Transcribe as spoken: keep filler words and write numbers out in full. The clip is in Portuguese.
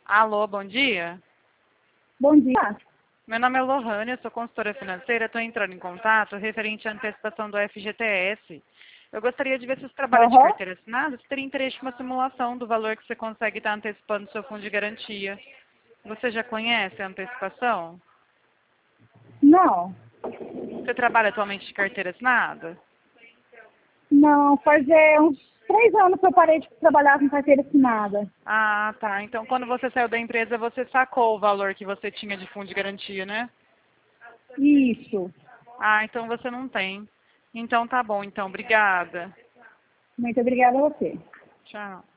Alô, bom dia. Bom dia. Meu nome é Lohane, eu sou consultora financeira, estou entrando em contato referente à antecipação do F G T S. Eu gostaria de ver se você trabalha de Aham. carteira assinada, se teria interesse em uma simulação do valor que você consegue estar antecipando do seu fundo de garantia. Você já conhece a antecipação? Não. Você trabalha atualmente de carteira assinada? Não, faz é, uns três anos que eu parei de trabalhar com carteira assinada. Ah, tá. Então, quando você saiu da empresa, você sacou o valor que você tinha de fundo de garantia, né? Isso. Ah, então você não tem. Então, tá bom. Então, obrigada. Muito obrigada a você. Tchau.